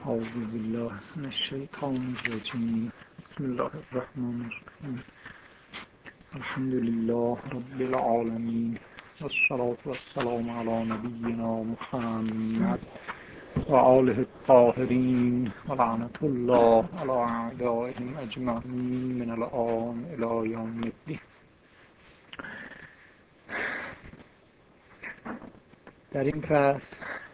أعوذ بالله من الشيطان الرجيم بسم الله الرحمن الرحيم الحمد لله رب العالمين والصلاة والسلام على نبينا محمد وآله الطاهرين ولعنة الله على أعدائهم أجمعين من الآن إلى يوم الدين. در این فصل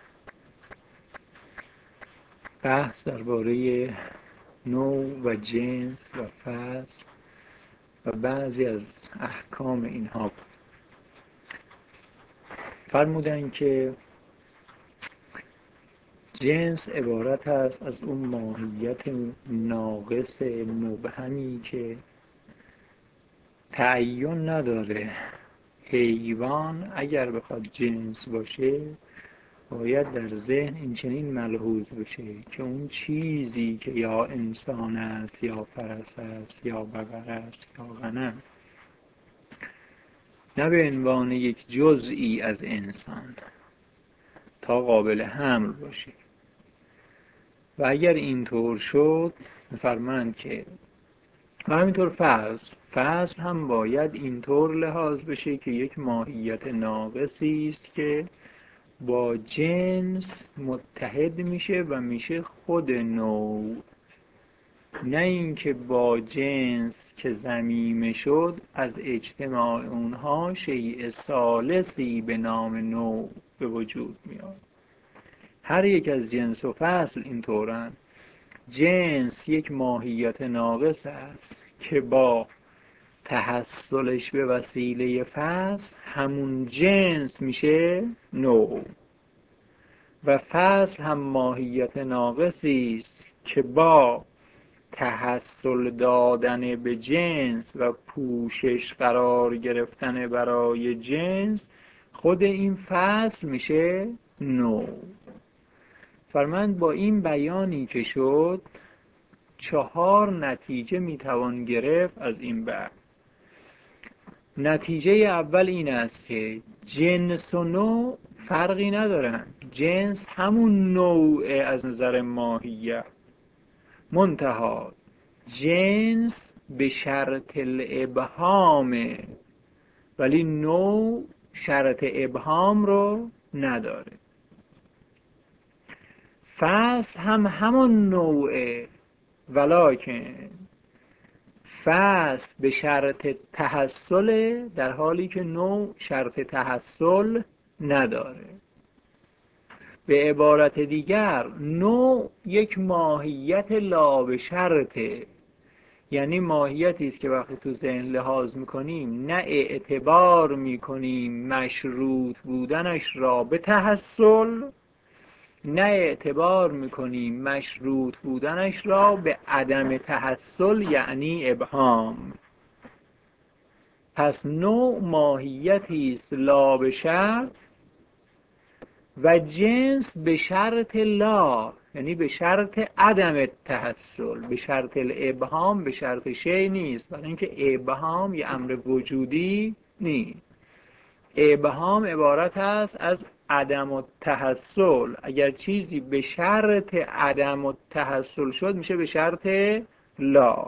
بحث درباره نوع و جنس و فصل و بعضی از احکام اینها فرمودن که جنس عبارت است از اون ماهیت ناقص مبهمی که تعین نداره. حیوان اگر بخواد جنس باشه باید در ذهن این چنین ملحوظ بشه که اون چیزی که یا انسان است یا فرس است یا بقر است یا غنم نه به عنوان یک جزئی از انسان تا قابل حمل باشه. و اگر اینطور شد می‌فرمایند که و همینطور فصل هم باید اینطور لحاظ بشه که یک ماهیت ناقصی است که با جنس متحد میشه و میشه خود نوع، نه اینکه با جنس که ضمیمه شد از اجتماع اونها شیء ثالثی به نام نوع به وجود میاد. هر یک از جنس و فصل اینطورن. جنس یک ماهیت ناقص است که با تحصلش به وسیله فصل همون جنس میشه نوع، و فصل هم ماهیت ناقصی است که با تحصل دادن به جنس و پوشش قرار گرفتن برای جنس خود این فصل میشه نوع. فرمایند با این بیانی که شد 4 نتیجه میتوان گرفت از این بحث. نتیجه اول این است که جنس و نوع فرقی ندارن. جنس همون نوع از نظر ماهیت، منتها جنس به شرط الابهامه ولی نوع شرط ابهام رو نداره. فصل هم همون نوعه ولکن فصل به شرط تحصل در حالی که نوع شرط تحصل نداره. به عبارت دیگر نوع یک ماهیت لا به شرطه، یعنی ماهیتی است که وقتی تو ذهن لحاظ میکنیم نه اعتبار میکنیم مشروط بودنش را به تحصل، نه اعتبار میکنیم مشروط بودنش را به عدم تحصل یعنی ابهام. پس نوع ماهیتی است لا به شرط و جنس به شرط لا، یعنی به شرط عدم تحصل، به شرط الابهام، به شرط شی نیست، برای اینکه ابهام یه امر وجودی نیست. ابهام عبارت است از عدم التحصل. اگر چیزی به شرط عدم التحصل شد میشه به شرط لا.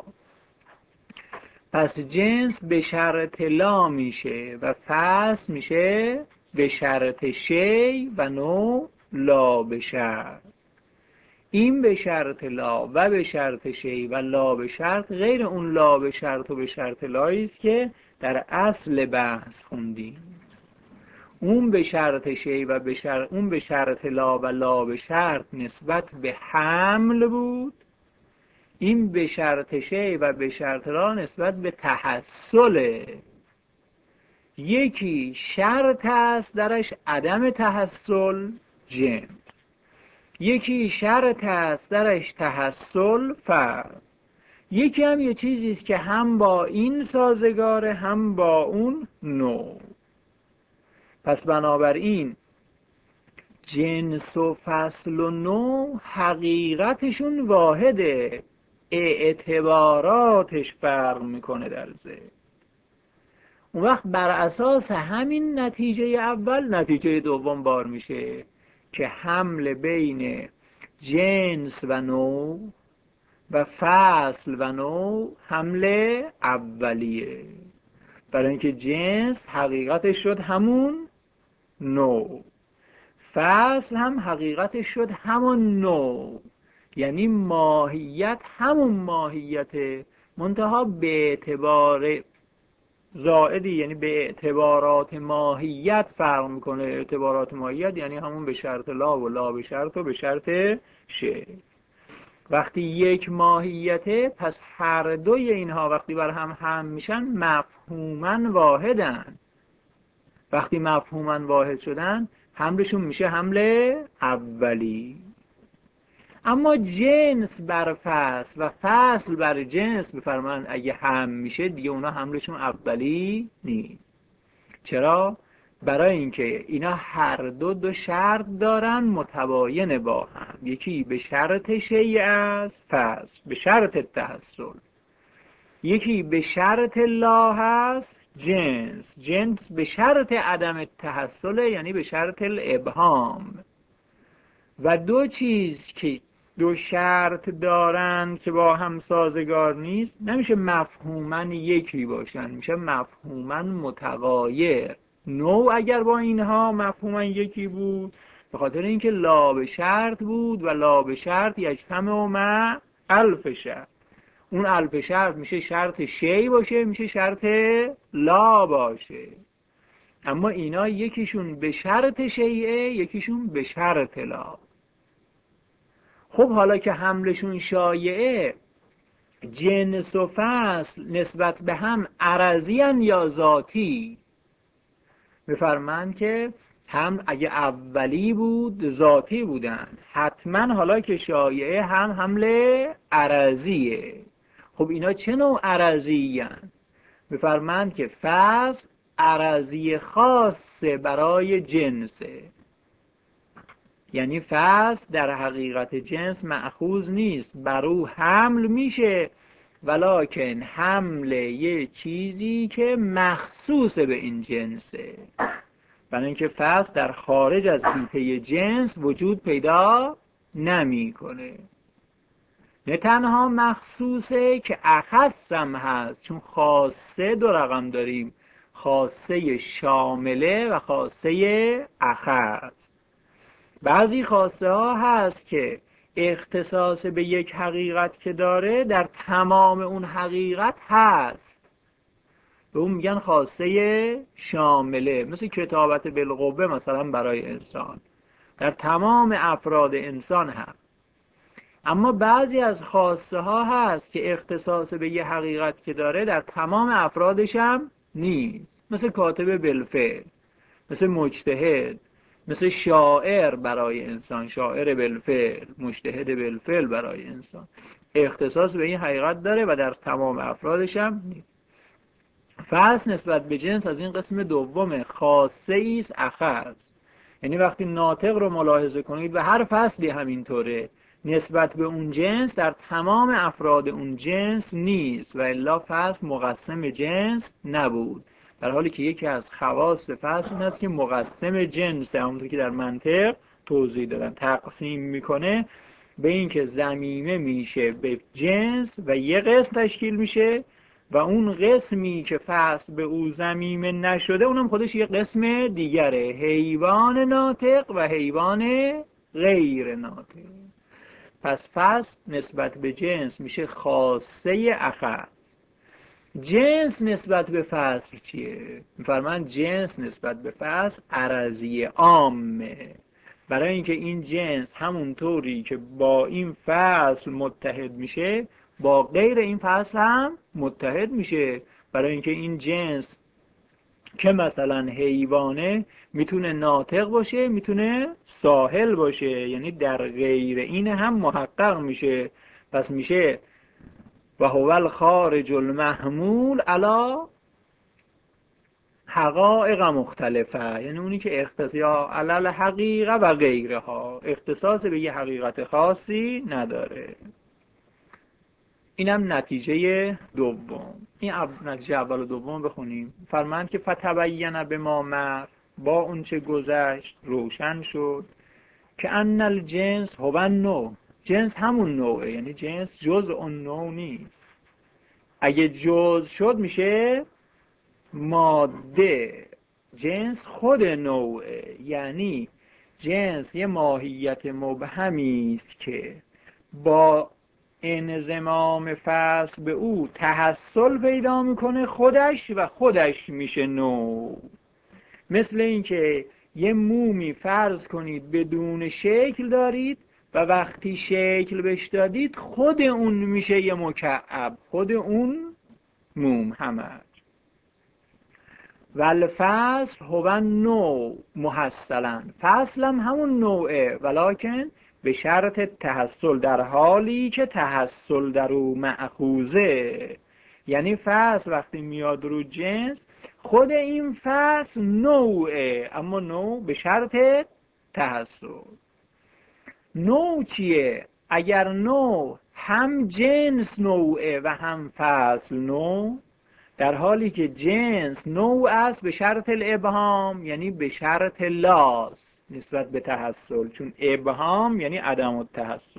پس جنس به شرط لا میشه و فصل میشه به شرط شی و نوع لا به شرط. این به شرط لا و به شرط شی و لا به شرط غیر اون لا به شرط و به شرط لایی است که در اصل بحث خوندیم. اون به شرط شی و اون به شرط لا و لا به شرط نسبت به حمل بود، این به شرط شی و به شرط لا نسبت به تحصله. یکی شرط است درش عدم تحصل جنس، یکی شرط است درش تحصل فرد، یکی هم یه چیزی است که هم با این سازگاره هم با اون نوع. پس بنابراین جنس و فصل و نوع حقیقتشون واحده، اعتباراتش فرق میکنه در ذهن. اون وقت بر اساس همین نتیجه اول نتیجه دوم بار میشه که حمل بین جنس و نوع و فصل و نوع حمله اولیه. برای اینکه جنس حقیقتش شد همون نوع، فصل هم حقیقتش شد همون نوع، یعنی ماهیت همون ماهیت، منتها به اعتبار زائدی، یعنی به اعتبارات ماهیت فرق میکنه. اعتبارات ماهیت یعنی همون به شرط لا و لا به شرط و به شرط شه. وقتی یک ماهیته، پس هر دوی اینها وقتی بر هم میشن مفهوماً واحدن. وقتی مفهوماً واحد شدن، حملشون میشه حمل اولی. اما جنس بر فصل و فصل بر جنس بفرمان اگه هم میشه، دیگه اونا حملشون اولی نیست. چرا؟ برای اینکه اینا هر دو شرط دارن متباین با هم. یکی به شرط شیء است، فصل به شرط تحصل. یکی به شرط لا هست، جنس. جنس به شرط عدم تحصل، یعنی به شرط الابهام. و دو چیز که دو شرط دارند که با هم سازگار نیست، نمیشه مفهوماً یکی باشن، میشه مفهوماً متغایر. نوع اگر با اینها مفهوماً یکی بود، به خاطر اینکه لا به شرط بود و لا به شرط یجتمع مع الف شرط. اون الف شرط میشه شرط شی باشه، میشه شرط لا باشه. اما اینا یکیشون به شرط شیعه، یکیشون به شرط لا. خب حالا که حملشون شایعه، جنس و فصل نسبت به هم عرضی ان یا ذاتی؟ میفرمند که هم اگه اولی بود ذاتی بودن، حتما حالا که شایعه هم حمل عرضیه. خب اینا چه نوع عرضی ان؟ میفرمند که فصل عرضی خاصه برای جنسه، یعنی فصل در حقیقت جنس مأخوذ نیست، بر او حمل میشه، ولکن حمل یه چیزی که مخصوص به این جنسه. برای اینکه فصل در خارج از حیطه جنس وجود پیدا نمیکنه. نه تنها مخصوصه که اخص هم هست، چون خاصه دو رقم داریم، خاصه شامله و خاصه اخص. بعضی خاصه ها هست که اختصاص به یک حقیقت که داره در تمام اون حقیقت هست، به اون میگن خاصه شامله. مثل کتابت بالقوه مثلا برای انسان، در تمام افراد انسان هست. اما بعضی از خاصه ها هست که اختصاص به یک حقیقت که داره در تمام افرادش هم نیست، مثل کاتب بالفعل، مثل مجتهد، مثل شاعر برای انسان، شاعر بالفعل، مجتهد بالفعل برای انسان. اختصاص به این حقیقت داره و در تمام افرادش هم نیست. فصل نسبت به جنس از این قسم دوم، خاصه ایست اخص. یعنی وقتی ناطق رو ملاحظه کنید و هر فصلی همینطوره، نسبت به اون جنس در تمام افراد اون جنس نیست، و الا فصل مقسم جنس نبود. در حالی که یکی از خواص فصل این است که مقسم جنس، همونطور که در منطق توضیح دادن، تقسیم میکنه به این که ضمیمه میشه به جنس و یه قسم تشکیل میشه، و اون قسمی که فصل به او ضمیمه نشده اونم خودش یه قسم دیگره، حیوان ناطق و حیوان غیر ناطق. پس فصل نسبت به جنس میشه خاصه اخص. جنس نسبت به فصل چیه؟ میفرمایند جنس نسبت به فصل عرضی عامه. برای اینکه این جنس همونطوری که با این فصل متحد میشه، با غیر این فصل هم متحد میشه. برای اینکه این جنس که مثلا حیوانه میتونه ناطق باشه، میتونه ساحل باشه، یعنی در غیر این هم محقق میشه. پس میشه و هو الخارج المحمول علی حقایق مختلفه، یعنی اونی که اختصاص علی حقیقه و غیرها، اختصاص به یه حقیقت خاصی نداره. اینم نتیجه دوم. این نتیجه اول و دوم بخونیم. فرمایند که فتبین بما مر، با اون چه گذشت روشن شد، که ان الجنس هو النوع، جنس همون نوعه، یعنی جنس جزء اون نوع نیست. اگه جزء شد میشه ماده، جنس خود نوعه، یعنی جنس یه ماهیت مبهمی است که با انضمام فصل به او تحصل پیدا میکنه خودش و خودش میشه نوع. مثل اینکه یه مومی فرض کنید بدون شکل دارید و وقتی شکل بهش دادید خود اون میشه یه مکعب، خود اون موم همه. والفصل هو نوع محصلا، فصل هم همون نوعه، ولکن به شرط تحصل، در حالی که تحصل در او مأخوذه. یعنی فصل وقتی میاد رو جنس، خود این فصل نوعه، اما نوع به شرط تحصل. نوع چیه؟ اگر نوع هم جنس نوعه و هم فصل نوع، در حالی که جنس نوع است به شرط الابهام، یعنی به شرط لاس نسبت به تحصل، چون ابهام یعنی عدم التحصل.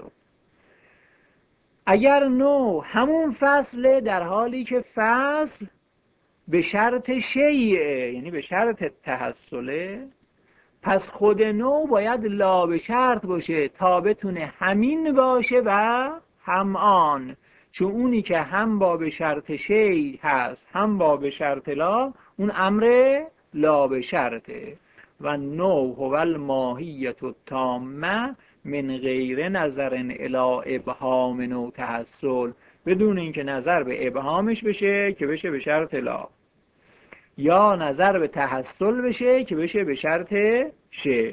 اگر نوع همون فصله، در حالی که فصل به شرط شیعه یعنی به شرط تحصله، پس خود نوع باید لا به شرط باشه تا بتونه همین باشه و هم آن، چون اونی که هم با به شرط شی هست هم با به شرط لا، اون امر لا به شرطه. و نوع هو الماهیت التامه من غیر نظر الی ابهام نوع تحصل، بدون اینکه نظر به ابهامش بشه که بشه به شرط لا، یا نظر به تحصل بشه که بشه به شرط شی.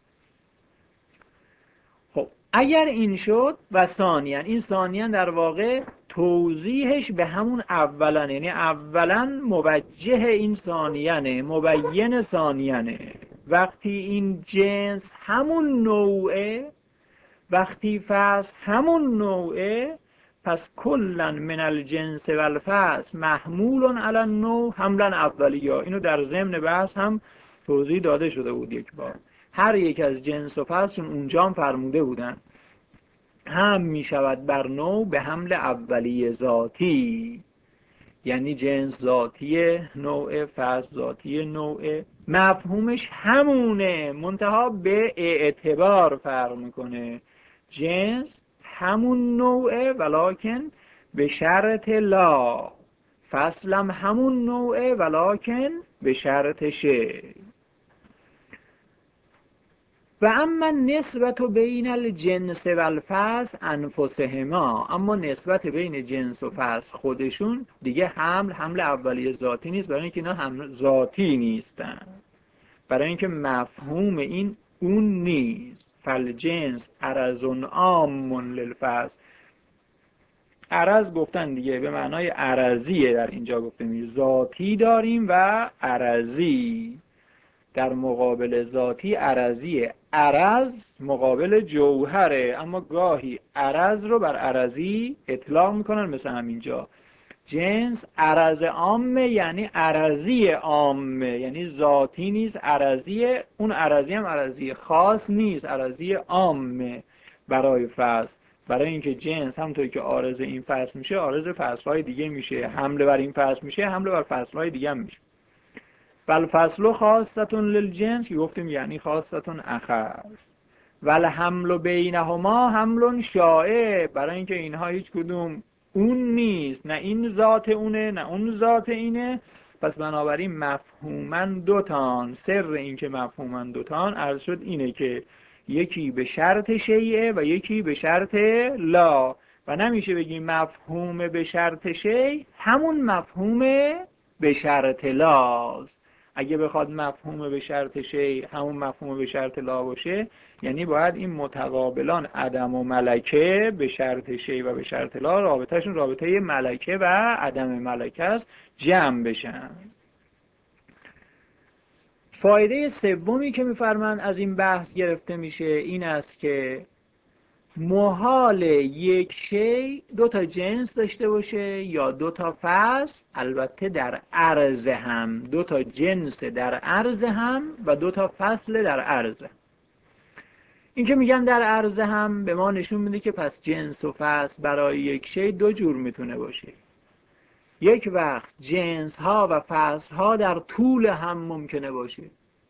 خب اگر این شد و ثانیاً، این ثانیاً در واقع توضیحش به همون اولاً، یعنی اولاً موجه این ثانیانه، مبین ثانیانه. وقتی این جنس همون نوعه، وقتی فصل همون نوعه، پس کلا من الجنس و الفصل محمول علی النوع حملا اولیه. اینو در ضمن بحث هم توضیح داده شده بود یک بار. هر یک از جنس و فصل اونجا هم فرموده بودن هم می شود بر نوع به حمل اولیه ذاتی، یعنی جنس ذاتی نوع، فصل ذاتی نوع، مفهومش همونه، منتها به اعتبار فرق میکنه. جنس همون نوعه ولکن به شرط لا، فصلم همون نوعه ولکن به شرط شی. و اما نسبت بین الجنس و الفصل انفسهما، اما نسبت بین جنس و فصل خودشون دیگه حمل اولیه ذاتی نیست، برای اینکه اینا هم ذاتی نیستن، برای اینکه مفهوم این اون نیست. فالجنس عرض عام للفصل، عرض گفتن دیگه به معنای عرضیه، در اینجا گفته میشه ذاتی داریم و عرضی. در مقابل ذاتی عرضیه، عرض مقابل جوهره، اما گاهی عرض رو بر عرضی اطلاق میکنن، مثل همینجا جنس عرض عامه، یعنی عرضی عامه، یعنی ذاتی نیست، عرضیه. اون عرضی هم عرضی خاص نیست، عرضی عامه برای فصل، برای اینکه جنس همونطوری که عارض این فصل میشه عارض فصلهای دیگه میشه، حمله بر این فصل میشه حمله بر فصلهای دیگه هم میشه. والفصل خاصتون للجنس که گفتیم یعنی خاصتون اخر. والحمل بینهما حمل شائع، برای اینکه اینها هیچ کدوم اون نیست، نه این ذات اونه نه اون ذات اینه، پس بنابراین مفهومن دوتان. سر این که مفهومن دوتان عرض شد اینه که یکی به شرط شیعه و یکی به شرط لا، و نمیشه بگیم مفهوم به شرط شیع همون مفهوم به شرط لاست. اگه بخواد مفهوم به شرط شیء همون مفهوم به شرط لا باشه، یعنی باید این متقابلان عدم و ملکه به شرط شیء و به شرط لا رابطهشون رابطه ملکه و عدم ملکه است، جمع بشن. فایده سومی که می‌فرمایند از این بحث گرفته میشه این است که محال یک شی دو تا جنس داشته باشه یا دو تا فصل، البته در عرض هم، دو تا جنس در عرض هم و دو تا فصل در عرض. این که میگم در عرض هم به ما نشون میده که پس جنس و فصل برای یک شی دو جور میتونه باشه. یک وقت جنس ها و فصل ها در طول هم ممکنه باشه.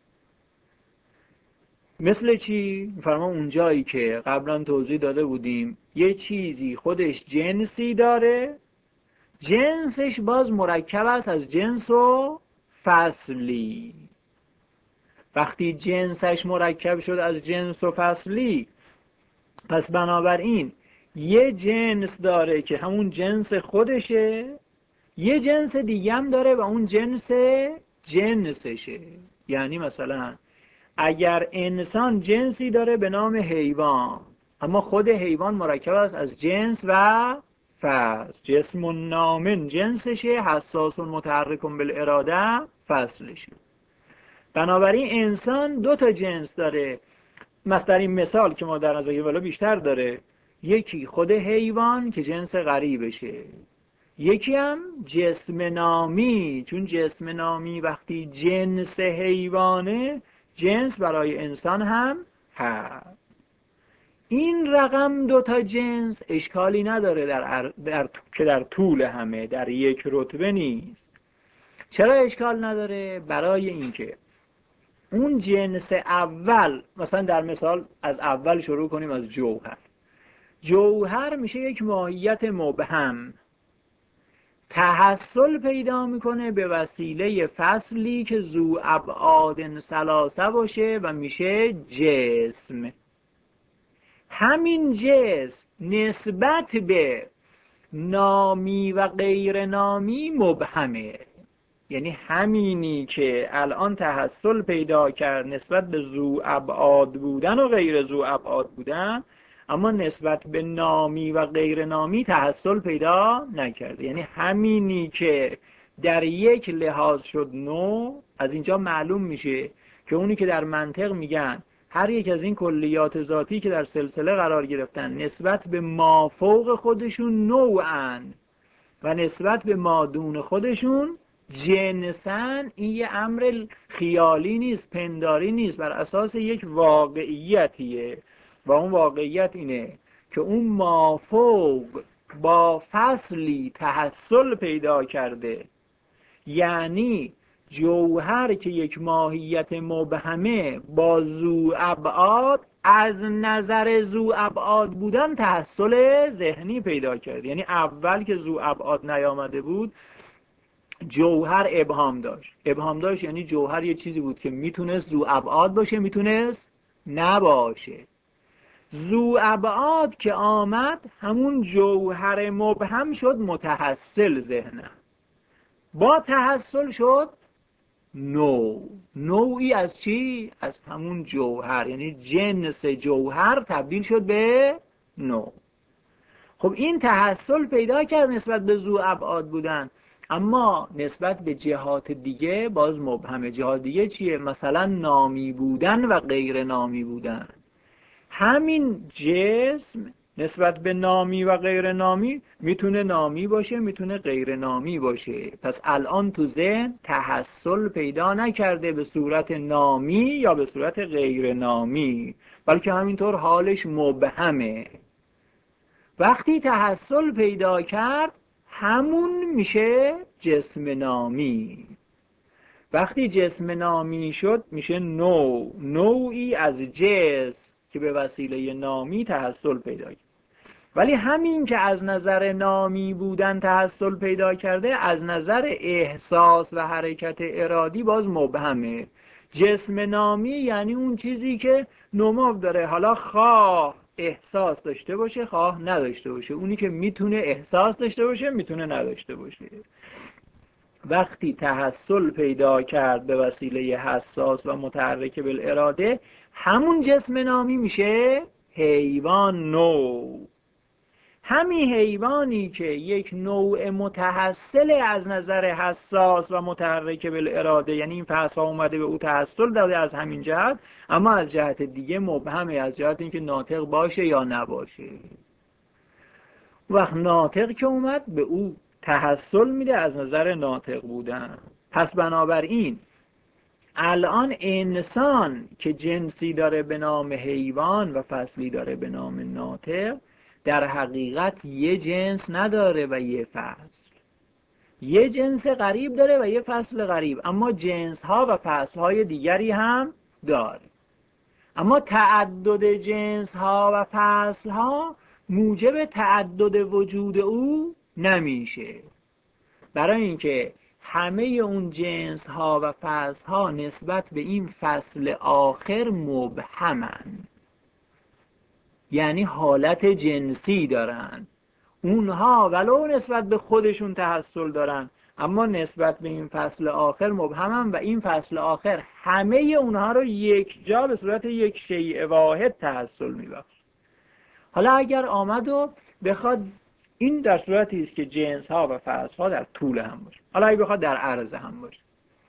مثل چی؟ فرما اونجایی که قبلا توضیح داده بودیم یه چیزی خودش جنسی داره، جنسش باز مرکب است از جنس و فصلی. وقتی جنسش مرکب شد از جنس و فصلی، پس بنابراین یه جنس داره که همون جنس خودشه، یه جنس دیگه هم داره و اون جنسشه. یعنی مثلا اگر انسان جنسی داره به نام حیوان، اما خود حیوان مرکب است از جنس و فصل. جسم نامن جنسشه، حساس متحرک بالاراده فصلشه. بنابراین انسان دو تا جنس داره. مثلا در این مثال که ما در نظر والا بیشتر داره، یکی خود حیوان که جنس غریبشه، یکی هم جسم نامی. چون جسم نامی وقتی جنس حیوانه، جنس برای انسان هم هست. این رقم دو تا جنس اشکالی نداره که در طول همه در یک رتبه نیست. چرا اشکال نداره؟ برای اینکه اون جنس اول، مثلا در مثال از اول شروع کنیم، از جوهر. جوهر میشه یک ماهیت مبهم، تحصل پیدا میکنه به وسیله فصلی که ذو ابعاد ثلاثه باشه و میشه جسم. همین جسم نسبت به نامی و غیر نامی مبهمه. یعنی همینی که الان تحصل پیدا کرد نسبت به ذو ابعاد بودن و غیر ذو ابعاد بودن، اما نسبت به نامی و غیر نامی تحصل پیدا نکرده. یعنی همینی که در یک لحاظ شد نو، از اینجا معلوم میشه که اونی که در منطق میگن هر یک از این کلیات ذاتی که در سلسله قرار گرفتن نسبت به ما فوق خودشون نوعن و نسبت به ما دون خودشون جنسن. این یه امر خیالی نیست، پنداری نیست، بر اساس یک واقعیتیه. و اون واقعیت اینه که اون مافوق با فصلی تحصل پیدا کرده. یعنی جوهر که یک ماهیت مبهمه با ذو ابعاد، از نظر ذو ابعاد بودن تحصل ذهنی پیدا کرد. یعنی اول که ذو ابعاد نیامده بود، جوهر ابهام داشت. ابهام داشت یعنی جوهر یه چیزی بود که میتونست ذو ابعاد باشه، میتونست نباشه. ذو ابعاد که آمد، همون جوهر مبهم شد متحصل ذهنم. با تحصل شد نوعی از چی؟ از همون جوهر. یعنی جنس جوهر تبدیل شد به نوع. خب این تحصل پیدا کرد نسبت به ذو ابعاد بودن، اما نسبت به جهات دیگه باز مبهمه. جهات دیگه چیه؟ مثلا نامی بودن و غیر نامی بودن. همین جسم نسبت به نامی و غیر نامی میتونه نامی باشه، میتونه غیر نامی باشه. پس الان تو ذهن تحصل پیدا نکرده به صورت نامی یا به صورت غیر نامی، بلکه همینطور حالش مبهمه. وقتی تحصل پیدا کرد، همون میشه جسم نامی. وقتی جسم نامی شد میشه نوعی از جسم که به وسیله نامی تحصل پیدا کرد. ولی همین که از نظر نامی بودن تحصل پیدا کرده، از نظر احساس و حرکت ارادی باز مبهمه. جسم نامی یعنی اون چیزی که نمو داره، حالا خواه احساس داشته باشه خواه نداشته باشه. اونی که میتونه احساس داشته باشه میتونه نداشته باشه. وقتی تحصل پیدا کرد به وسیله حساس و متحرک بالاراده، همون جسم نامی میشه حیوان نوع. همین حیوانی که یک نوع متحصل از نظر حساس و متحرک بالاراده، یعنی این فصل ها اومده به او تحصل داده از همین جهت، اما از جهت دیگه مبهمه، از جهت اینکه ناطق باشه یا نباشه. وقت ناطق که اومد به او تحصل میده از نظر ناطق بودن. پس بنابراین الان انسان که جنسی داره به نام حیوان و فصلی داره به نام ناطق، در حقیقت یه جنس نداره و یه فصل، یه جنس غریب داره و یه فصل غریب، اما جنس ها و فصل های دیگری هم داره. اما تعدد جنس ها و فصل ها موجب تعدد وجود او نمیشه، برای اینکه همه اون جنس ها و فصل ها نسبت به این فصل آخر مبهمن، یعنی حالت جنسی دارن. اونها ولو نسبت به خودشون تحصل دارن، اما نسبت به این فصل آخر مبهمن و این فصل آخر همه اونها رو یک جا به صورت یک شیء واحد تحصل میبخشه. حالا اگر آمد و بخواد، این در صورتی است که جنس ها و فصل ها در طول هم باشه، حالا اگه بخواد در عرض هم باشه،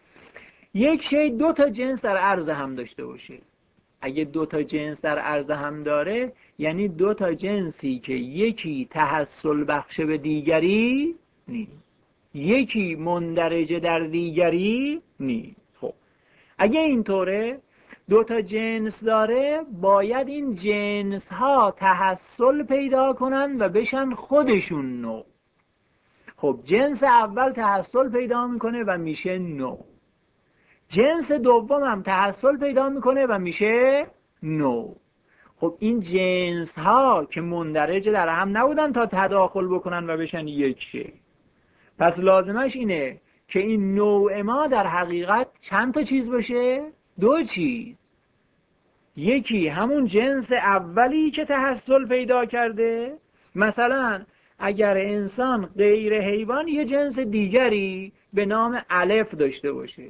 یک شی دو تا جنس در عرض هم داشته باشه. اگه دو تا جنس در عرض هم داره، یعنی دو تا جنسی که یکی تحصل بخش به دیگری نیست، یکی مندرجه در دیگری نیست. خب اگه اینطوره، دو تا جنس داره، باید این جنس ها تحصل پیدا کنن و بشن خودشون نوع. خب جنس اول تحصل پیدا میکنه و میشه نوع، جنس دوم هم تحصل پیدا میکنه و میشه نوع. خب این جنس ها که مندرج در هم نبودن تا تداخل بکنن و بشن یک شی، پس لازمش اینه که این نوع ما در حقیقت چند تا چیز باشه؟ دو چیز. یکی همون جنس اولی که تحصل پیدا کرده، مثلا اگر انسان غیر حیوان یه جنس دیگری به نام الف داشته باشه،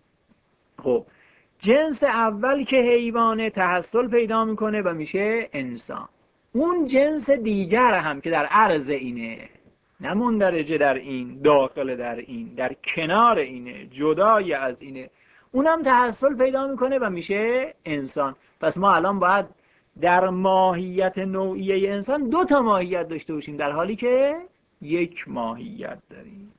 خب جنس اول که حیوانه تحصل پیدا میکنه و میشه انسان. اون جنس دیگر هم که در عرض اینه، نه مندرجه در این، داخل در این، در کنار اینه، جدای از اینه، اونم تحصل پیدا میکنه و میشه انسان. پس ما الان باید در ماهیت نوعیه انسان دو تا ماهیت داشته باشیم، در حالی که یک ماهیت داریم.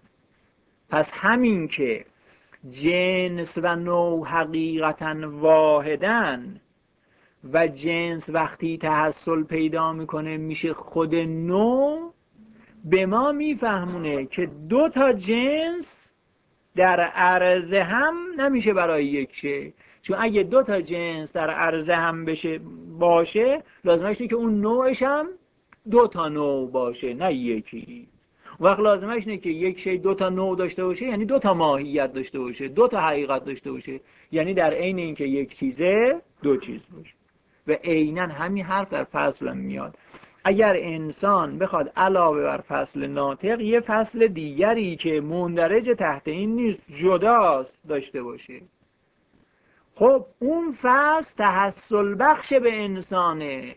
پس همین که جنس و نوع حقیقتا واحدن و جنس وقتی تحصل پیدا میکنه میشه خود نوع، به ما میفهمونه که دو تا جنس در عرض هم نمیشه برای یک شه، چون اگه دو تا جنس در عرض هم باشه، لازمش اینه که اون نوعش هم دو تا نوع باشه، نه یکی. وقت لازمش اینه که یک شی دو تا نوع داشته باشه، یعنی دو تا ماهیت داشته باشه، دو تا حقیقت داشته باشه، یعنی در عین اینکه یک چیزه دو چیز باشه. و عیناً همین حرف در فصل هم میاد. اگر انسان بخواد علاوه بر فصل ناطق یه فصل دیگری که مندرج تحت این نیست، جداست، داشته باشه، خب اون فصل تحصل بخش به انسانه.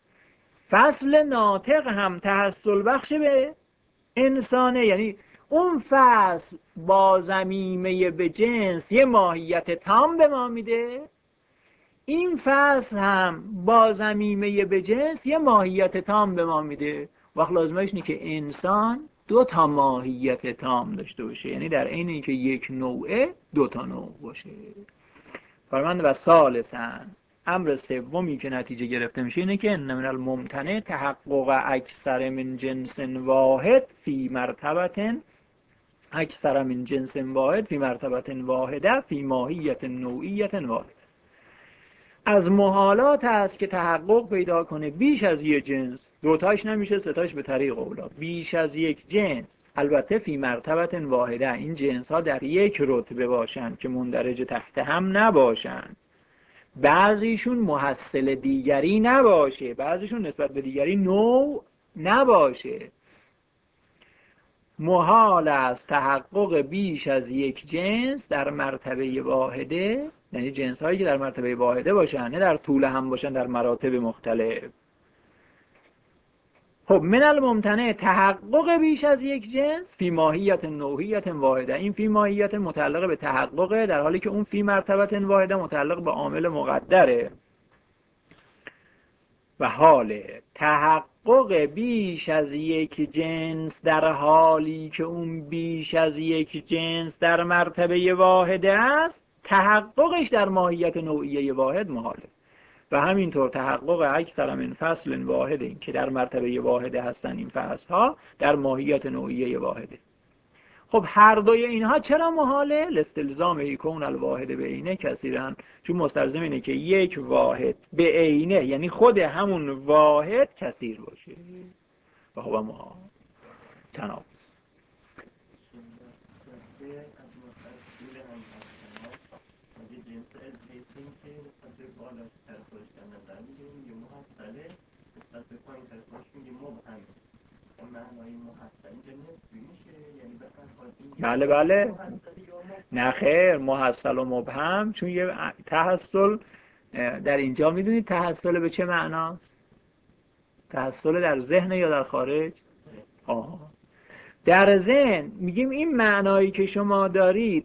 فصل ناطق هم تحصل بخش به انسانه، یعنی اون فصل با ضمیمه به جنس یه ماهیت تام به ما میده، این فصل هم با ضمیمه به جنس یه ماهیت تام به ما میده. وقت لازمش اینه که انسان دو تا ماهیت تام داشته باشه، یعنی در عین اینکه یک نوعه دو تا نوع باشه. فرمانده و ثالثاً، امر سومی که نتیجه گرفته میشه اینه که ان من الممتنع تحقق اکثر من جنس واحد فی مرتبه اکثر من جنس واحد فی مرتبه واحده فی ماهیت نوعیت واحد. از محالات است که تحقق پیدا کنه بیش از یک جنس، دوتاش نمیشه، ستاش به طریق اولا، بیش از یک جنس، البته فی مرتبه واحده، این جنس ها در یک رتبه باشن که مندرج تحت هم نباشن، بعضیشون محصل دیگری نباشه، بعضیشون نسبت به دیگری نوع نباشه. محال است تحقق بیش از یک جنس در مرتبه واحده، یعنی جنس هایی که در مرتبه واحده باشن، نه در طول هم باشن، در مراتب مختلف. خب من الممتنع تحقق بیش از یک جنس فی ماهیت نوعیت واحده، این فی ماهیت متعلق به تحققه، در حالی که اون فی مرتبه واحده متعلق به عامل مقدره. و حال تحقق بیش از یک جنس در حالی که اون بیش از یک جنس در مرتبه واحده است، تحققش در ماهیت نوعیه واحد محاله. و همینطور تحقق اکثر من فصل واحد، این که در مرتبه واحده هستن این فصل ها، در ماهیت نوعیه واحده. خب هر دوی اینها چرا محاله؟ لاستلزام کون الواحد به عینه کثیرا، چون مستلزم اینه که یک واحد به عینه، یعنی خود همون واحد کثیر باشه و خب ما تناقض. بله بله، نه خیر، محصل و مبهم، چون یه تحصل در اینجا میدونید تحصل به چه معناست؟ تحصل در ذهن یا در خارج؟ در ذهن میگیم این معنایی که شما دارید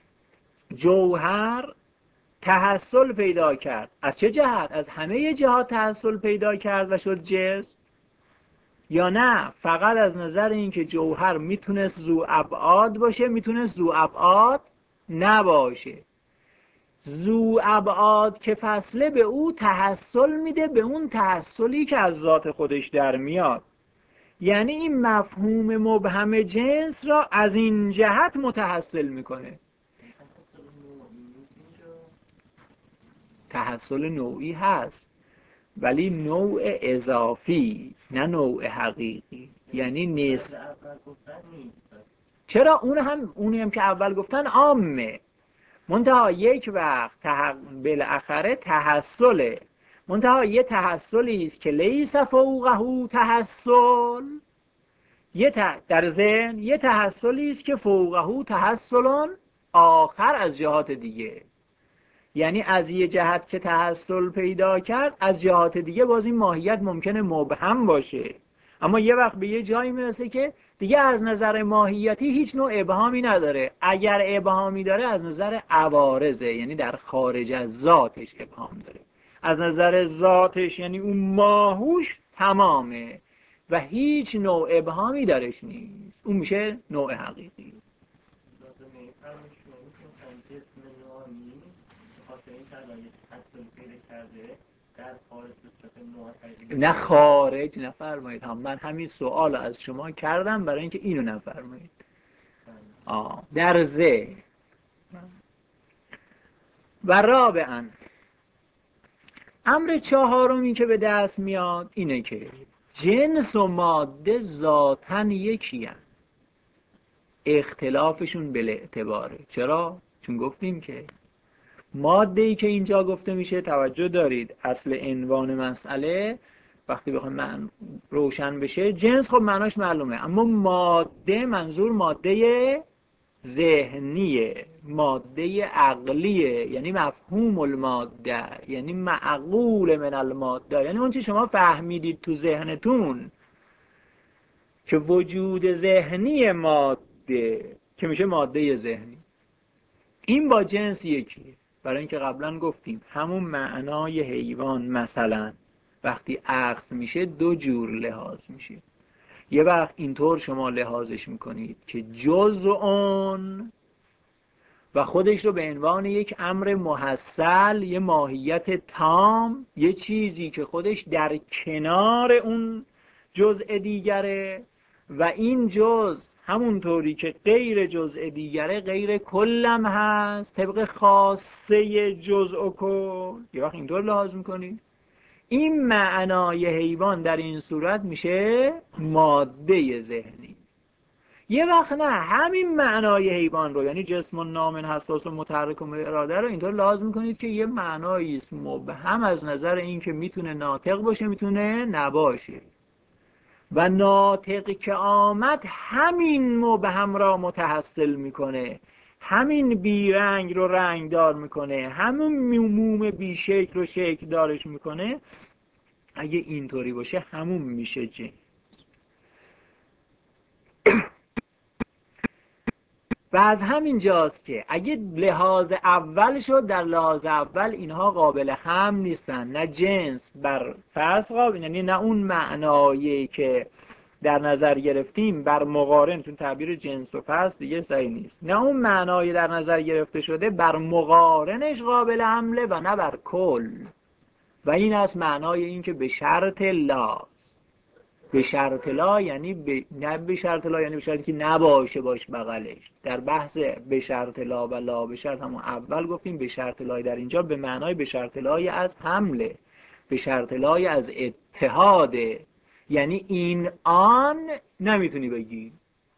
جوهر تحصل پیدا کرد. از چه جهت؟ از همه جهات تحصل پیدا کرد و شد جسم؟ یا نه فقط از نظر اینکه جوهر میتونست ذو ابعاد باشه، میتونست ذو ابعاد نباشه. ذو ابعاد که فصله به او تحصل میده، به اون تحصلی که از ذات خودش در میاد. یعنی این مفهوم مبهم جنس را از این جهت متحصل میکنه. تحصل نوعی هست ولی نوع اضافی، نه نوع حقیقی. یعنی نیست. چرا؟ اونی هم که اول گفتن عامه، منتها یک وقت بالاخره تحصله، منتها یه تحصلی است که لیس فوقه تحصل، در ذهن یه تحصلی است که فوقه تحصل آخر از جهات دیگه. یعنی از یه جهت که تحصل پیدا کرد، از جهات دیگه باز این ماهیت ممکنه مبهم باشه، اما یه وقت به یه جایی میرسه که دیگه از نظر ماهیتی هیچ نوع ابهامی نداره. اگر ابهامی داره از نظر عوارضه، یعنی در خارج از ذاتش ابهام داره. از نظر ذاتش یعنی اون ماهوش تمامه و هیچ نوع ابهامی درش نیست، اون میشه نوع حقیقی. نه خارج نفرمایید. من همین سوال از شما کردم برای اینکه اینو نفرمایید. در ذهن. و رابعاً امر چهارمی که به دست میاد اینه که جنس و ماده ذاتاً یکی هستند، اختلافشون بالاعتباره. چرا؟ چون گفتیم که ماده‌ای که اینجا گفته میشه، توجه دارید اصل عنوان مسئله وقتی بخوام من روشن بشه، جنس خب معناش معلومه، اما ماده منظور ماده ذهنیه، ماده عقلیه، یعنی مفهوم الماده، یعنی معقول من الماده، یعنی اون چی شما فهمیدید تو ذهنتون که وجود ذهنی ماده که میشه ماده ذهنی، این با جنس یکیه. برای اینکه قبلا گفتیم همون معنای حیوان مثلا وقتی اخذ میشه دو جور لحاظ میشه. یه وقت اینطور شما لحاظش میکنید که جزء و خودش رو به عنوان یک امر محصل، یه ماهیت تام، یه چیزی که خودش در کنار اون جزء دیگره و این جزء همونطوری که غیر جزء دیگره غیر کلم هست، طبق خاصه جزء و کل. یه وقت اینطور لحاظ میکنید. این معنای حیوان در این صورت میشه ماده ذهنی. یه وقت نه، همین معنای حیوان رو، یعنی جسم و نام حساس و متحرک و اراده رو اینطور لحاظ میکنید که یه معنایی است مبهم از نظر این که میتونه ناطق باشه میتونه نباشه، و ناطق که آمد همین مبهم را متحصل میکنه، همین بیرنگ رو رنگدار میکنه، همون موم بی شکل رو شکل دارش میکنه. اگه اینطوری باشه همون میشه جنس. و از همین جاست که اگه لحاظ اول شد، در لحاظ اول اینها قابل هم نیستن، نه جنس بر فرض قابل، یعنی نه اون معنایی که در نظر گرفتیم بر مقارن، چون تعبیر جنس و فصل دیگه صحیح نیست، نه اون معنای در نظر گرفته شده بر مقارنش قابل حمله و نه بر کل. و این از معنای این که به شرط لا. به شرط لا یعنی نه به شرط لا یعنی به شرطی که نباشه باش بغلش. در بحث به شرط لا و لا به شرط همون اول گفتیم به شرط لا در اینجا به معنای به شرط لای از حمله، به شرط لای از اتحاده. یعنی این آن نمیتونی بگی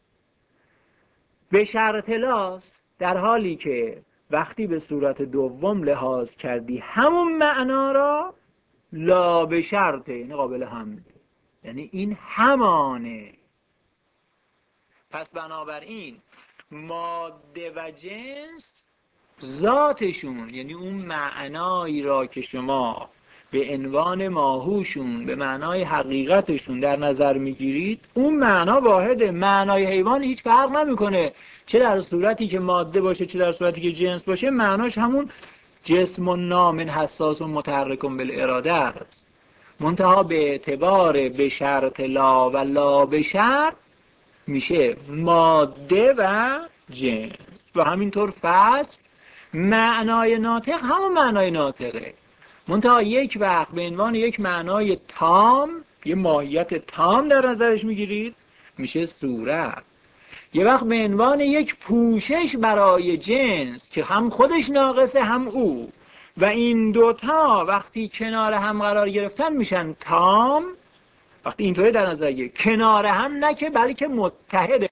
به شرط لاست، در حالی که وقتی به صورت دوم لحاظ کردی همون معنا را لا به شرطه، یعنی قابل حمله، یعنی این همانه. پس بنابراین ماده و جنس ذاتشون، یعنی اون معنایی را که شما به عنوان ماهوشون به معنای حقیقتشون در نظر میگیرید، اون معنا واحده. معنای حیوان هیچ فرق نمیکنه، چه در صورتی که ماده باشه چه در صورتی که جنس باشه، معناش همون جسم و نام حساس و متحرک بالاراده است. منتها به اعتبار به شرط لا و لا به شرط میشه ماده و جنس. و همینطور فصل معنای ناطق همون معنای ناطقه، منتها یک وقت به عنوان یک معنای تام، یه ماهیت تام در نظرش میگیرید میشه صورت. یه وقت به عنوان یک پوشش برای جنس که هم خودش ناقصه هم او، و این دوتا وقتی کنار هم قرار گرفتن میشن تام. وقتی اینطوری در نظر گیرید کنار هم نه که بلکه متحده،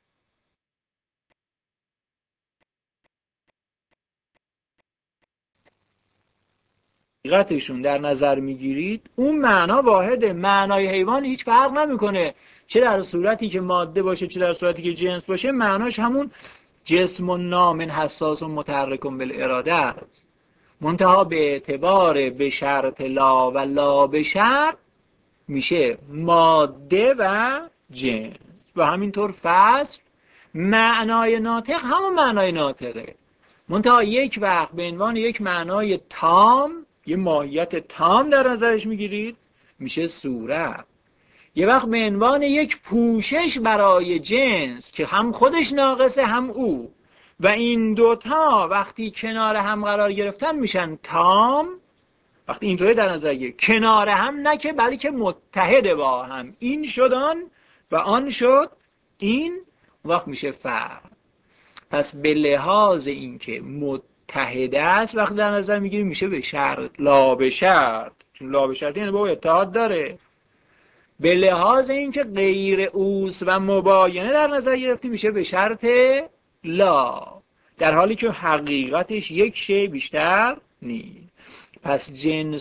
حقیقتشون در نظر میگیرید، اون معنا واحده. معنای حیوان هیچ فرق نمیکنه، چه در صورتی که ماده باشه چه در صورتی که جنس باشه، معناش همون جسم و نام حساس و متحرک بالاراده است. منتها به اعتبار به شرط لا و لا به شرط میشه ماده و جنس. و همینطور فصل معنای ناطق همون معنای ناطقه، منتها یک وقت به عنوان یک معنای تام، یه ماهیت تام در نظرش میگیرید میشه صورت. یه وقت به عنوان یک پوشش برای جنس که هم خودش ناقصه هم او، و این دوتا وقتی کنار هم قرار گرفتن میشن تام. وقتی اینطوری در نظر گیرید کنار هم نه که بلکه متحد با هم، این شد آن و آن شد این، وقت میشه فرد. پس به لحاظ اینکه متحده است وقتی در نظر میگیریم میشه به شرط لا به شرط، چون لا به شرط یعنی با اتحاد داره. به لحاظ اینکه غیر اوست و مباینه در نظر گرفتیم میشه به شرط لا، در حالی که حقیقتش یک شی بیشتر نیست. پس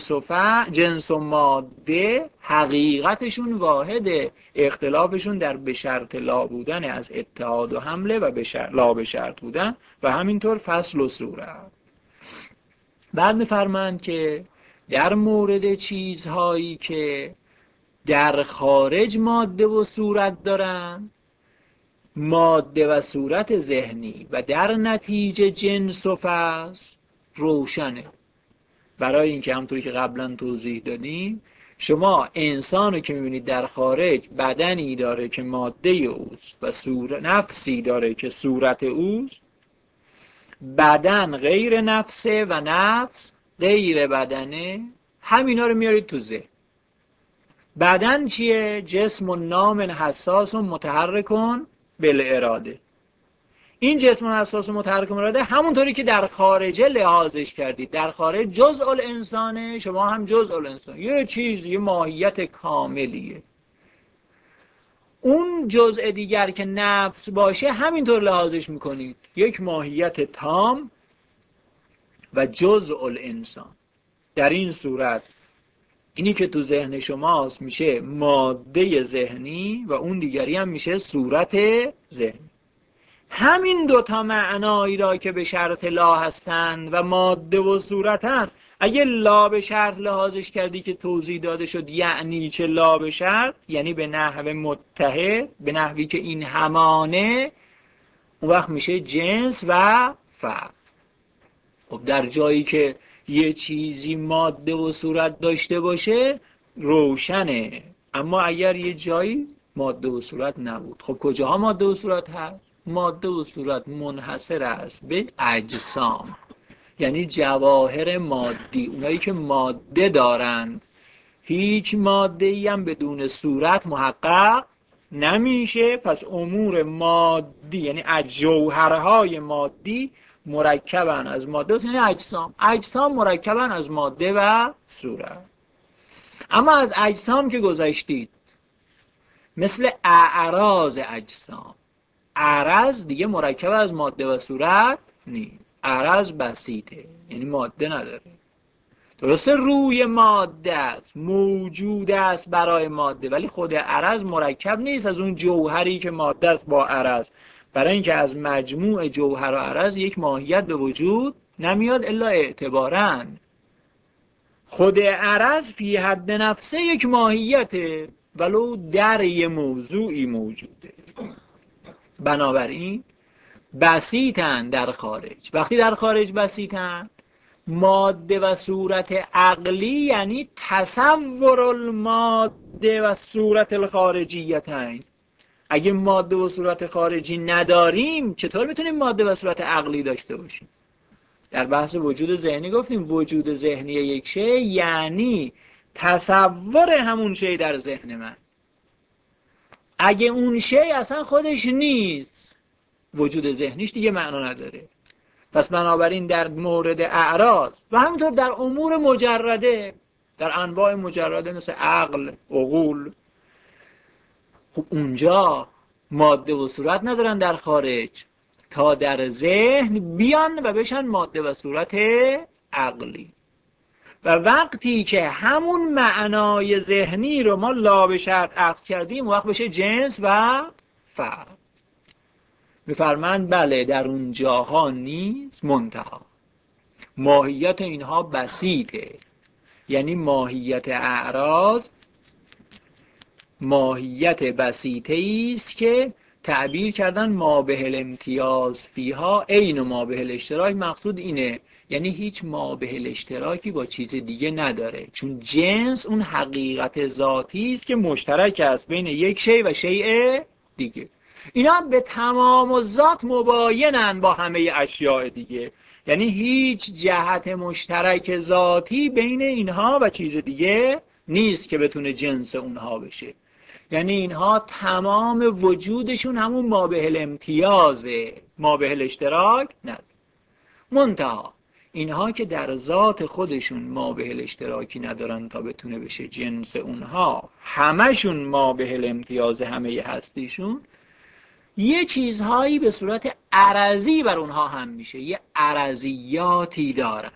جنس و ماده حقیقتشون واحده، اختلافشون در به شرط لا بودن از اتحاد و حمله و لا به شرط بودن، و همینطور فصل و صورت. بعد می‌فرمایند که در مورد چیزهایی که در خارج ماده و صورت دارن، ماده و صورت ذهنی و در نتیجه جنس و فصل روشنه. برای اینکه همونطوری که قبلا توضیح دادیم، شما انسانو که میبینید در خارج بدنی داره که ماده اوست و نفسی داره که صورت اوست، بدن غیر نفسه و نفس غیر بدنه، همینا رو میارید تو ذهن. بدن چیه؟ جسم و نام حساس و متحرکون بالاراده. این جسم و حساس و متحرک بالاراده همونطوری که در خارجه لحاظش کردید، در خارج جزء الانسانه، شما هم جزء الانسان، یه چیز، یه ماهیت کاملیه. اون جزء دیگر که نفس باشه همینطور لحاظش میکنید، یک ماهیت تام و جزء الانسان. در این صورت اینی که تو ذهن شماست میشه ماده ذهنی و اون دیگری هم میشه صورت ذهنی. همین دوتا معنایی را که به شرط لا هستند و ماده و صورتند، اگه لا به شرط لحاظش کردی که توضیح داده شد یعنی چه لا به شرط، یعنی به نحو متحد، به نحوی که این همانه، اون وقت میشه جنس و فرق. خب در جایی که یه چیزی ماده و صورت داشته باشه روشنه، اما اگر یه جایی ماده و صورت نبود. خب کجاها ماده و صورت هست؟ ماده و صورت منحصر است به اجسام، یعنی جواهر مادی، اونایی که ماده دارند. هیچ ماده‌ای هم بدون صورت محقق نمیشه. پس امور مادی یعنی جوهرهای مادی مرکبن از ماده، یعنی اجسام مرکبن از ماده و صورت. اما از اجسام که گذشتید، مثل اعراض اجسام، اعراض دیگه مرکب از ماده و صورت نیست. اعراض بسیطه، یعنی ماده نداره. درسته روی ماده است، موجود است برای ماده، ولی خود عرض مرکب نیست از اون جوهری که ماده است با عرض، برای اینکه از مجموع جوهر و عرض یک ماهیت به وجود نمیاد الا اعتباراً. خود عرض فی حد نفسه یک ماهیته، ولو در یه موضوعی موجوده. بنابراین بسیطن در خارج. وقتی در خارج بسیطن، ماده و صورت عقلی یعنی تصور الماده و صورت الخارجیتین. اگه ماده و صورت خارجی نداریم چطور میتونیم ماده و صورت عقلی داشته باشیم؟ در بحث وجود ذهنی گفتیم وجود ذهنی یک شی یعنی تصور همون شی در ذهن من. اگه اون شی اصلا خودش نیست، وجود ذهنیش دیگه معنا نداره. پس بنابراین در مورد اعراض و همینطور در امور مجرده، در انواع مجرده مثل عقل، عقول، خب اونجا ماده و صورت ندارن در خارج تا در ذهن بیان و بشن ماده و صورت عقلی. و وقتی که همون معنای ذهنی رو ما لا به شرط عقد کردیم، وقت بشه جنس و فرد. میفرمند بله در اون جاها نیست منتها ماهیت اینها بسیطه، یعنی ماهیت اعراض ماهیت بسیطه است که تعبیر کردن ما به الامتیاز فیها عین ما به الاشتراک. مقصود اینه یعنی هیچ ما به الاشتراکی با چیز دیگه نداره، چون جنس اون حقیقت ذاتی است که مشترک است بین یک شی و شیء دیگه. اینا به تمام و ذات مباینن با همه اشیاء دیگه، یعنی هیچ جهت مشترک ذاتی بین اینها و چیز دیگه نیست که بتونه جنس اونها بشه. یعنی اینها تمام وجودشون همون ما به الامتیازه، ما به الاشتراک نداره. منتها اینها که در ذات خودشون ما به الاشتراکی ندارن تا بتونه بشه جنس اونها، همشون ما به الامتیاز همه هستیشون، یه چیزهایی به صورت عرضی بر اونها هم میشه، یه عرضیاتی دارن.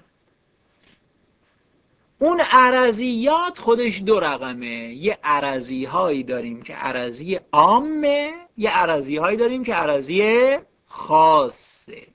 اون عرضیات خودش دو رقمه. یه عرضی هایی داریم که عرضی عامه، یه عرضی هایی داریم که عرضی خاصه.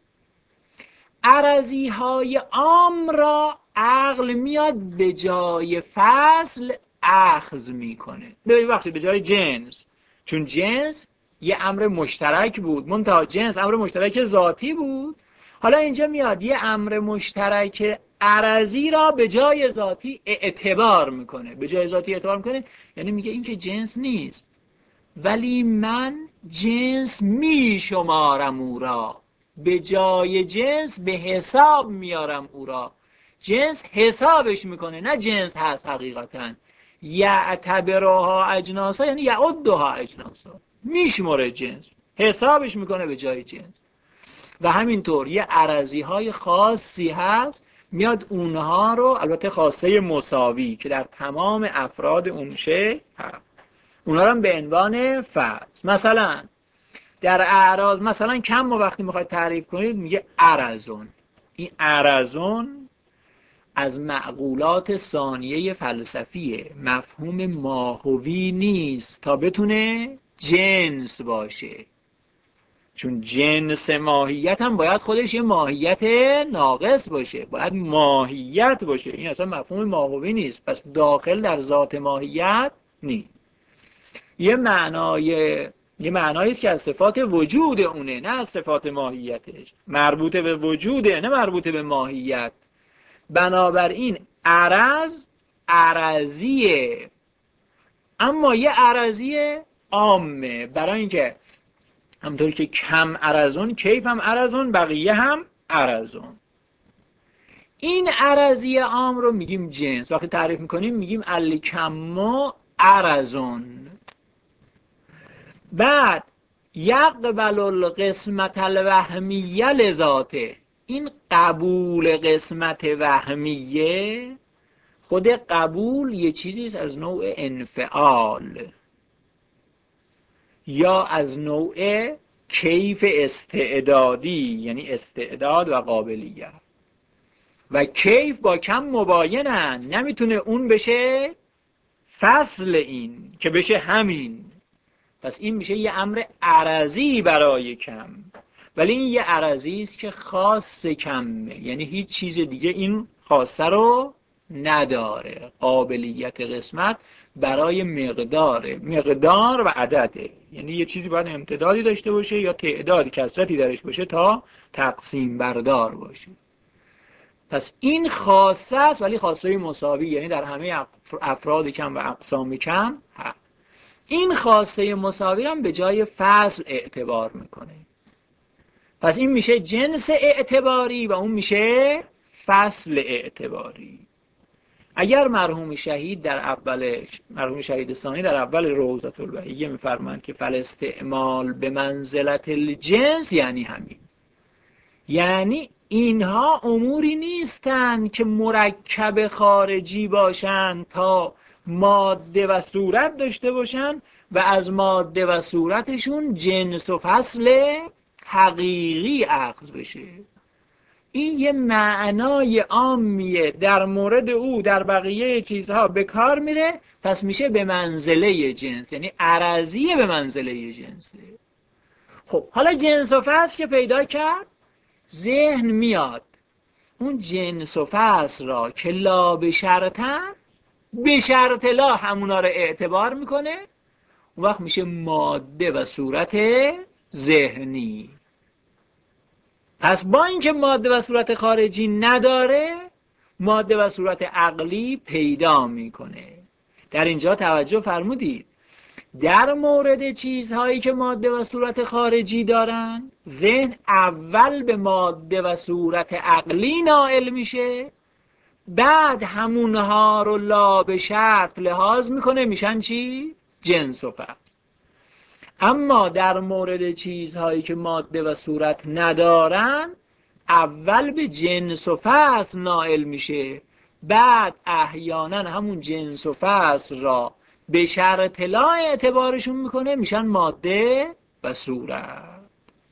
عرضی های عام را عقل میاد به جای فصل اخذ میکنه. به جای جنس، چون جنس یه امر مشترک بود، منتها جنس امر مشترک ذاتی بود. حالا اینجا میاد یه امر مشترک عرضی را به جای ذاتی اعتبار میکنه. به جای ذاتی اعتبار میکنه یعنی میگه این که جنس نیست، ولی من جنس میشمارم او را، به جای جنس به حساب میارم او را. جنس حسابش میکنه، نه جنس هست حقیقتا. یعتبرها اجناسا یعنی یعدها اجناسا، میشماره جنس، حسابش میکنه به جای جنس. و همینطور یه عرضی های خاصی هست میاد اونها رو، البته خاصه مساوی که در تمام افراد اون شی هست، اونها رو به عنوان فرد. مثلا در اعراض مثلا کم وقتی میخواید تعریف کنید میگه عرضون. این عرضون از معقولات ثانیه فلسفیه، مفهوم ماهوی نیست تا بتونه جنس باشه، چون جنس ماهیت هم باید خودش یه ماهیت ناقص باشه، باید ماهیت باشه. این اصلا مفهوم ماهوی نیست، پس داخل در ذات ماهیت نیست. یه معنایی است که از صفات وجود اونه، نه از صفات ماهیتش. مربوطه به وجوده، نه مربوطه به ماهیت. بنابراین عرضیه، اما یه عرضی عامه، برای اینکه همطور که کم ارزون کیف هم ارزون، بقیه هم ارزون. این ارزی عام رو میگیم جنس. وقتی تعریف میکنیم میگیم الکم ارزون. بعد یقبل القسمت الوهمیه لذاته، این قبول قسمت وهمیه، خود قبول یه چیزیست از نوع انفعال یا از نوع کیف استعدادی، یعنی استعداد و قابلیت. و کیف با کم مباینن، نمیتونه اون بشه فصل این که بشه همین. پس این میشه یه امر عرضی برای کم، ولی این یه عرضی است که خاص کمه، یعنی هیچ چیز دیگه این خاصه رو نداره. قابلیت قسمت برای مقدار و عدده، یعنی یه چیزی باید امتدادی داشته باشه یا تعدادی کثرتی درش باشه تا تقسیم بردار باشه. پس این خاصه است، ولی خاصه مساوی، یعنی در همه افراد کم و اقسام کم هست. این خاصه مساوی هم به جای فصل اعتبار میکنه. پس این میشه جنس اعتباری و اون میشه فصل اعتباری. اگر مرحوم شهید ثانی در اول روضة البهیه میفرمایند که فالاستعمال به منزلت الجنس، یعنی همین، یعنی اینها اموری نیستند که مرکب خارجی باشند تا ماده و صورت داشته باشند و از ماده و صورتشون جنس و فصل حقیقی اخذ بشه. این یه معنای عامیه، در مورد او در بقیه چیزها به کار میره. پس میشه به منزله جنس، یعنی عرضیه به منزله جنسه. خب حالا جنس و فصل که پیدا کرد، ذهن میاد اون جنس و فصل را که لا به شرطن، به شرط لا همونا رو اعتبار میکنه، اون وقت میشه ماده و صورت ذهنی. پس با اینکه ماده و صورت خارجی نداره، ماده و صورت عقلی پیدا میکنه. در اینجا توجه فرمودید، در مورد چیزهایی که ماده و صورت خارجی دارن، ذهن اول به ماده و صورت عقلی نائل میشه، بعد همونها رو لا به شرط لحاظ میکنه، میشن چی؟ جنس و فصل. اما در مورد چیزهایی که ماده و صورت ندارن، اول به جنس و فصل نائل میشه، بعد احیانا همون جنس و فصل را به شرط لا اعتبارشون میکنه، میشن ماده و صورت.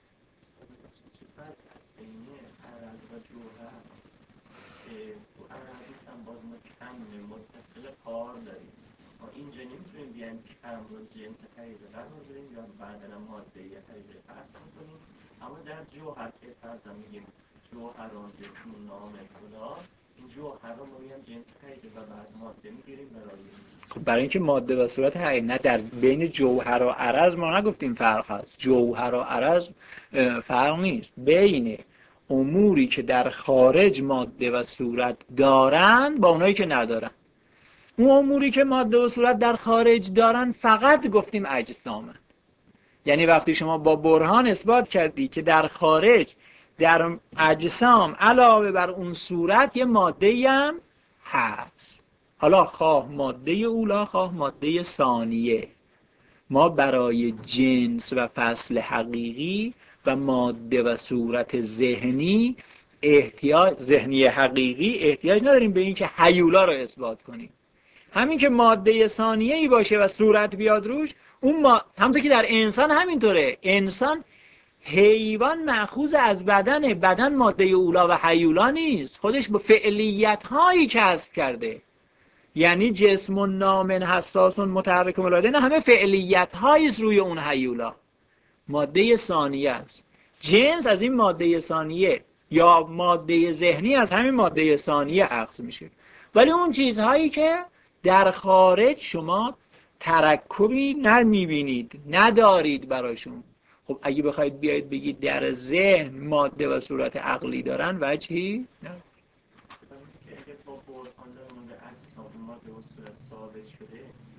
اینجا نمیتونیم بیایم کم رو جنس خیلی برداریم یا بعدن ماده یا خیلی فرض کنیم، اما در جوهر که فرض میگیم جوهران جسم نام خدا، این جوهر رو میگیم جنس خیلی و بعد ماده میگیریم برای اینکه ماده و صورت حقیقی، نه در بین جوهر و عرض ما نگفتیم فرق هست. جوهر و عرض فرق نیست، بین اموری که در خارج ماده و صورت دارن با اونایی که ندارن. اون اموری که ماده و صورت در خارج دارن فقط گفتیم اجسامن. یعنی وقتی شما با برهان اثبات کردی که در خارج در اجسام علاوه بر اون صورت یه ماده‌ای هم هست، حالا خواه ماده اولا خواه ماده ثانیه، ما برای جنس و فصل حقیقی و ماده و صورت ذهنی ذهنی حقیقی احتیاج نداریم به این که هیولا رو اثبات کنیم. همین که ماده ثانیه‌ای باشه و صورت بیاد روش، اون همونطور که در انسان همینطوره. انسان حیوان مأخوذ از بدن ماده اولا و هیولا نیست، خودش با فعلیت هایی کسب کرده. یعنی جسم نامن حساس متحرک ملاده، نه همه فعلیت هایی روی اون هیولا، ماده ثانیه است. جنس از این ماده ثانیه یا ماده ذهنی از همین ماده ثانیه اخذ میشه. ولی اون چیزهایی که در خارج شما ترکبی نمیبینید، ندارید براشون، خب اگه بخواید بیاید بگید در ذهن ماده و صورت عقلی دارن، وجهی نه. ماده و صورت ثابت شده در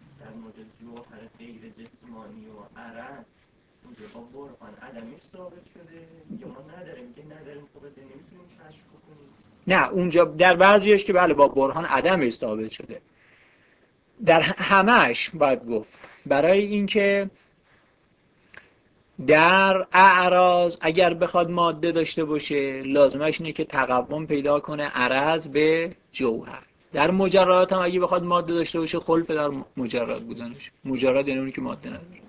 مورد جوهر غیر جسمانی و عرض اونجا با برهان عدمیش ثابت شده یا ما نداریم که نداریم خب از نمیتونیم کشف کنیم؟ نه اونجا در بعضیش که بله با برهان عدمش ثابت شده، در همش باید گفت. برای اینکه در اعراض اگر بخواد ماده داشته باشه لازمش اینه که تقوم پیدا کنه عرض به جوهر. در مجردات هم اگه بخواد ماده داشته باشه خلف در مجرد بودنش. مجرد یعنی اونی که ماده نداره.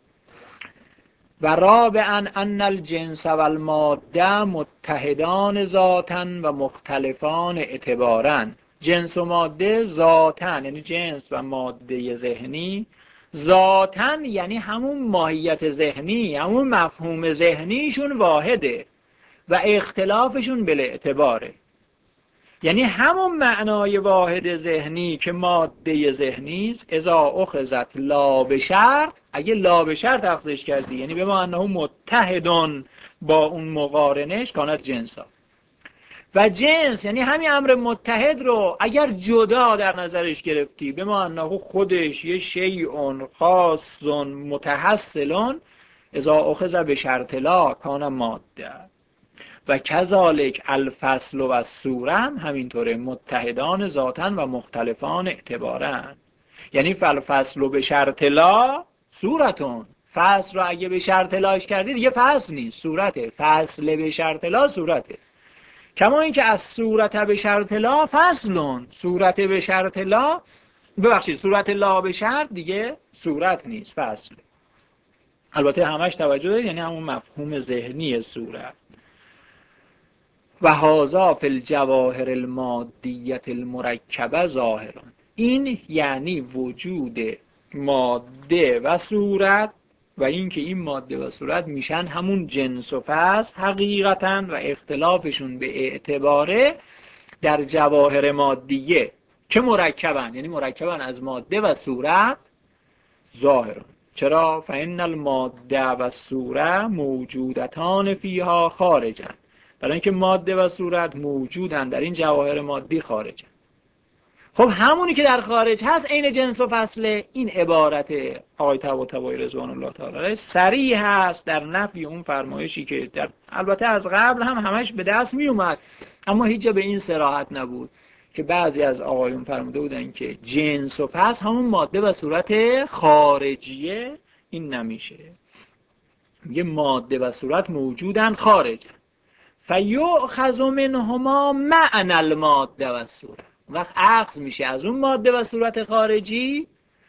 و رابعا ان الجنس و الماده متحدان ذاتا و مختلفان اعتبارا. جنس و ماده ذاتا یعنی جنس و ماده ذهنی، ذاتا یعنی همون ماهیت ذهنی، همون مفهوم ذهنیشون واحده و اختلافشون بالاعتباره. یعنی همون معنای واحد ذهنی که ماده ذهنی است، اذا اخذت لا بشرط، اگه لا بشرط اخذش کردی یعنی به معنی متحدون با اون مقارنش کانت جنسا. و جنس یعنی همین امر متحد رو اگر جدا در نظرش گرفتی به معنی خودش یه شیء خاص متحصل، اذا اخذ بشرط لا کان ماده. و کذالک الفصل و الصوره همینطوره، متحدان ذاتن و مختلفان اعتبارن. یعنی فالفصل به شرط لا صورتون، فصل رو اگه به شرط لاش کردی دیگه فصل نیست، صورته. فصل به شرط لا صورته. کما اینکه از صورت به شرط لا فصلون، صورت به شرط لا ببخشید صورت لا به شرط دیگه صورت نیست، فصله. البته همش توجه دارید یعنی همون مفهوم ذهنی صورت. و هذا فی الجواهر المادیه المرکبه ظاهران. این یعنی وجود ماده و صورت و اینکه این ماده و صورت میشن همون جنس و فصل حقیقتا و اختلافشون به اعتباره در جواهر مادیه که مرکبن، یعنی مرکبن از ماده و صورت ظاهران. چرا؟ فإن الماده و صورت موجودتان فیها خارجن. برای اینکه ماده و صورت موجودن در این جواهر مادی خارجن. خب همونی که در خارج هست عین جنس و فصله. این عبارت آقای طباطبایی رضوان الله تعالی صریح هست در نفی اون فرمایشی که در البته از قبل هم همش به دست می اومد اما هیچ جا به این صراحت نبود که بعضی از آقایون فرموده بودن که جنس و فصل همون ماده و صورت خارجیه. این نمیشه. میگه ماده و صورت موجودن خارجن. فیؤخذ منهما معنی الماده و صورت. وقت اخذ میشه از اون ماده و صورت خارجی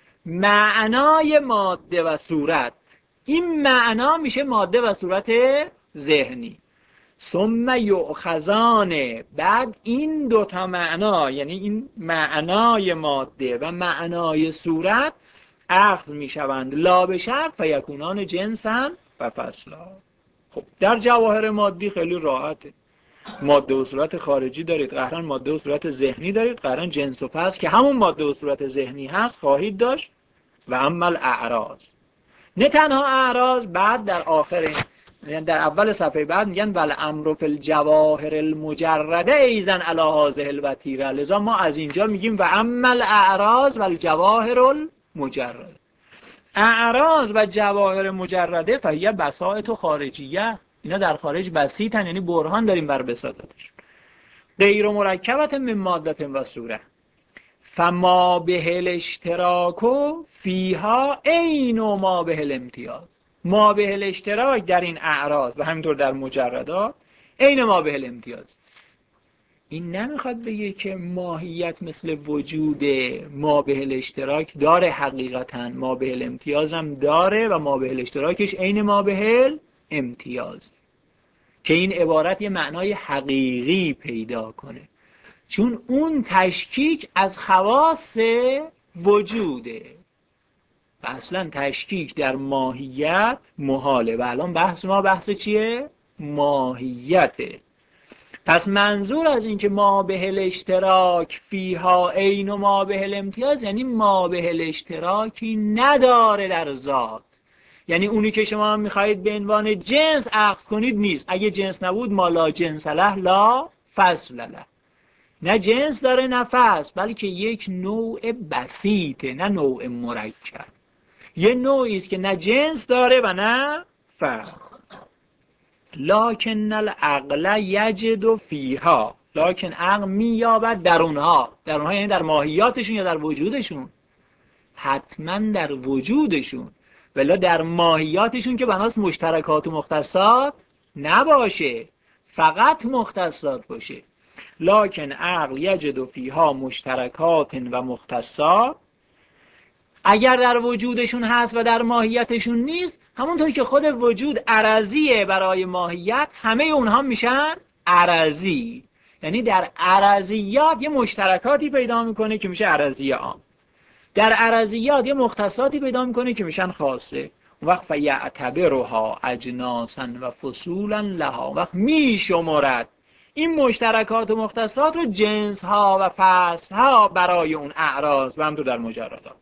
معنای ماده و صورت. این معنا میشه ماده و صورت ذهنی. ثم یؤخذان، بعد این دوتا معنا یعنی این معنای ماده و معنای صورت اخذ میشوند لا به شرط فیکونان جنسا و فصلا. خب در جواهر مادی خیلی راحته. ماده و صورت خارجی دارید، قطعاً ماده و صورت ذهنی دارید، قطعاً جنس و فصل که همون ماده و صورت ذهنی هست خواهید داشت. و اما الاعراض، نه تنها اعراض، بعد در آخر یعنی در اول صفحه بعد میگن ول امر فی الجواهر المجرده ایزن علی هذه الوتیره. لذا ما از اینجا میگیم و اما الاعراض و الجواهر المجرده. اعراض و جواهر مجرده فهیه بساطت خارجیه، اینا در خارج بسیطن یعنی برهان داریم بر بساطتش. غیر مرکبت من ماده و صوره فما به الاشتراک فیها عین ما به الامتیاز. ما به الاشتراک در این اعراض و همینطور در مجردات عین ما به الامتیاز. این نمیخواد بگه که ماهیت مثل وجود ما به الاشتراک داره، حقیقتا ما به الامتیاز هم داره و ما به الاشتراکش عین ما به الامتیاز، که این عبارت یه معنای حقیقی پیدا کنه. چون اون تشکیک از خواص وجوده و اصلا تشکیک در ماهیت محاله و الان بحث ما بحث چیه؟ ماهیته. پس منظور از این که ما به الاشتراک فیها عین و ما به الامتیاز یعنی ما به الاشتراکی نداره در ذات، یعنی اونی که شما میخواهید به عنوان جنس اخذ کنید نیست. اگه جنس نبود ما لا جنس له لا فصل له. نه جنس داره نه فصل، بلکه یک نوع بسیطه، نه نوع مرکب. یه نوعی است که نه جنس داره و نه فصل. لکن العقل یجد فیها، لکن عقل مییابد در اونها. در اونها یعنی در ماهیاتشون یا در وجودشون؟ حتما در وجودشون، ولی در ماهیاتشون که بناست مشترکات و مختصات نباشه، فقط مختصات باشه. لکن عقل یجد فیها مشترکات و مختصات، اگر در وجودشون هست و در ماهیتشون نیست، همونطوری که خود وجود عرضیه برای ماهیت، همه اونها میشن عرضی. یعنی در عرضیات یه مشترکاتی پیدا میکنه که میشه عرضی عام، در عرضیات یه مختصاتی پیدا میکنه که میشن خاصه. وقت فیعتبرها اجناسا و فصولا لها، وقت میشمرد این مشترکات و مختصات رو جنس ها و فصل ها برای اون اعراض و همطور در مجردات.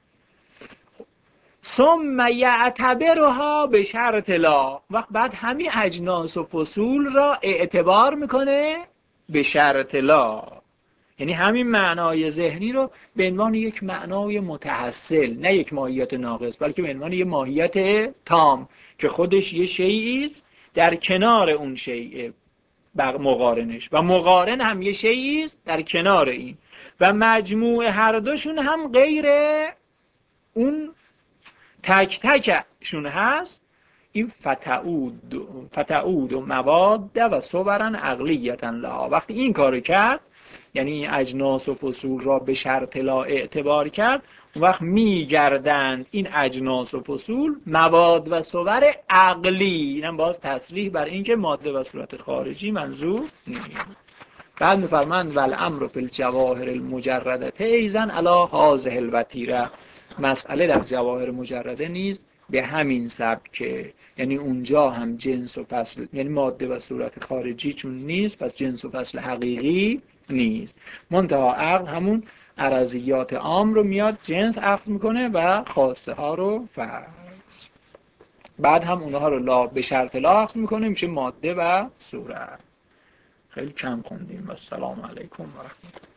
ثم یعتبرها به شرط لا، وقت بعد همین اجناس و فصول را اعتبار میکنه به شرط لا، یعنی همین معنای ذهنی رو به عنوان یک معنای متحصل، نه یک ماهیت ناقص، بلکه به عنوان یک ماهیت تام که خودش یه شیئی است در کنار اون شیء مقارنش، و مقارن هم یه شیئی است در کنار این، و مجموع هر دوشون هم غیر اون تک تکشون هست. این فتعود و مواد و صورن عقلیتا لها، وقتی این کارو کرد، یعنی این اجناس و فصول را به شرط لا اعتبار کرد، اون وقت میگردند این اجناس و فصول مواد و صور عقلی. اینم باز تصریح بر این که ماده و صورت خارجی منظور نیست. بعد میفرمند والامر فی الجواهر المجرده ایضا علی هذه الوتیره، مسئله در جواهر مجرده نیست به همین سبکه، یعنی اونجا هم جنس و فصل، یعنی ماده و صورت خارجی چون نیست، پس جنس و فصل حقیقی نیست. منتها عقل همون عرضیات عام رو میاد جنس اخذ میکنه و خاصه ها رو فصل، بعد هم اونها رو لا به شرط لا اخذ میکنه، میشه ماده و صورت. خیلی کم خوندیم. و السلام علیکم و رحمت الله.